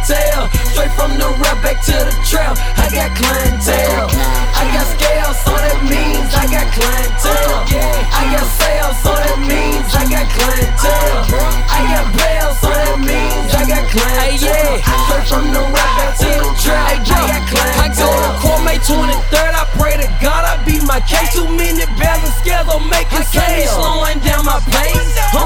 clientele. Straight from the rap back to the trap, I got clientele. I got scales, so that means I got clientele. I got sales, so that means I got clientele. I got bells, so that means I got clientele. Straight from the rap back to the trap, I got clientele. I go to court May 23rd, I pray to God I beat my case. Too many balance scales don't make it. I can't be slowing down my pace.